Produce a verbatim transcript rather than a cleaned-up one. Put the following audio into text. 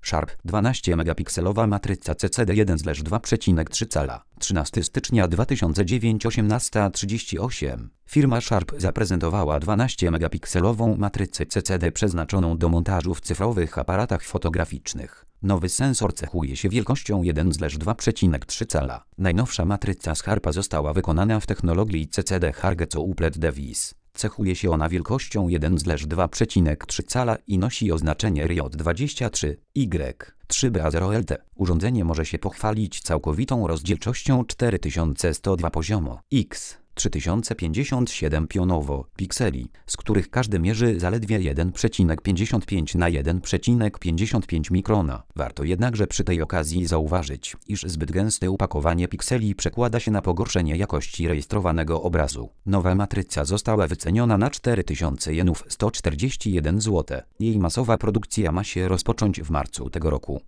Sharp dwanaście megapikselowa matryca C C D jeden dwa przecinek trzy cala. trzynastego stycznia dwa tysiące dziewiątego, osiemnasta trzydzieści osiem. Firma Sharp zaprezentowała dwanaście megapikselową matrycę C C D przeznaczoną do montażu w cyfrowych aparatach fotograficznych. Nowy sensor cechuje się wielkością jeden dwa przecinek trzy cala. Najnowsza matryca z Sharpa została wykonana w technologii C C D Hargeco Uplet Device. Cechuje się ona wielkością jeden dwa przecinek trzy cala i nosi oznaczenie R J dwadzieścia trzy Y trzy B A zero L T. Urządzenie może się pochwalić całkowitą rozdzielczością cztery tysiące sto dwa poziomo x trzy tysiące pięćdziesiąt siedem pionowo pikseli, z których każdy mierzy zaledwie jeden przecinek pięćdziesiąt pięć na jeden przecinek pięćdziesiąt pięć mikrona. Warto jednakże przy tej okazji zauważyć, iż zbyt gęste upakowanie pikseli przekłada się na pogorszenie jakości rejestrowanego obrazu. Nowa matryca została wyceniona na cztery tysiące jenów sto czterdzieści jeden złotych. Jej masowa produkcja ma się rozpocząć w marcu tego roku.